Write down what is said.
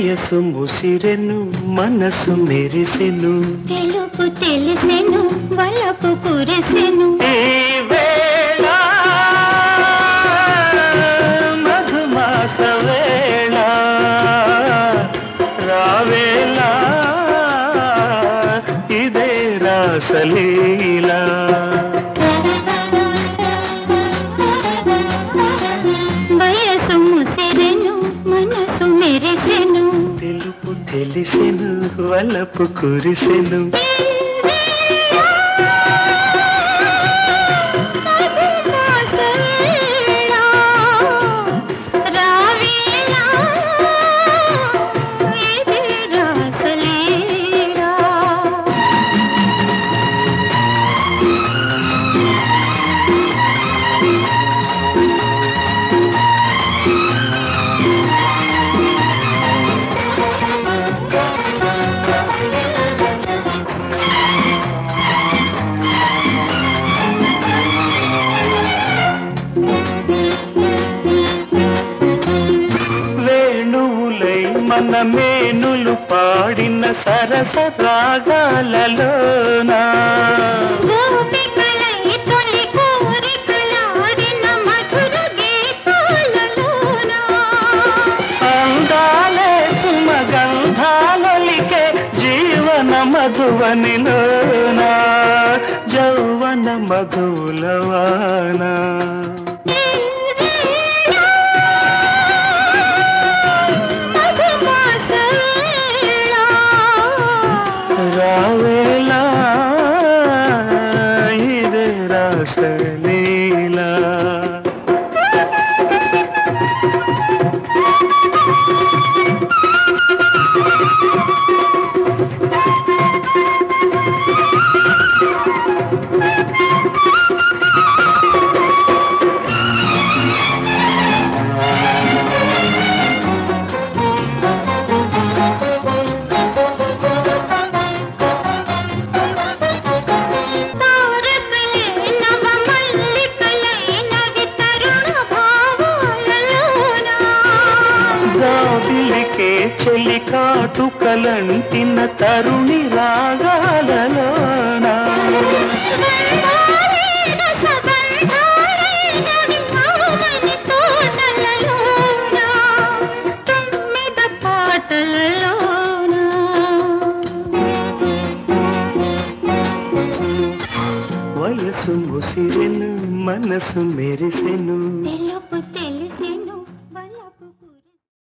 వయసు ముసిరెను మనసు మెరిసెను తెలుపు తెలిసెను వలపు కురిసెను ఈ వేళ మధుమాస వేళ రావేళ ఇదే రాసలీలా వయసు ముసిరెను మనసు మెరిసెను తెలుపు తెలిసెను వలపు కురిసెను మన మేనులు పాడిన సరస రాగాలలోనా అందాలే సుమగంధాలొలికే జీవన మధువనిలోనా జౌవన మధులవానా రావేలా ఇదే రాసలీలా చెలి కాటుకలంటిన తరుణి రాగాలలోనా వయసు ముసిరెను మనసు మెరిసెను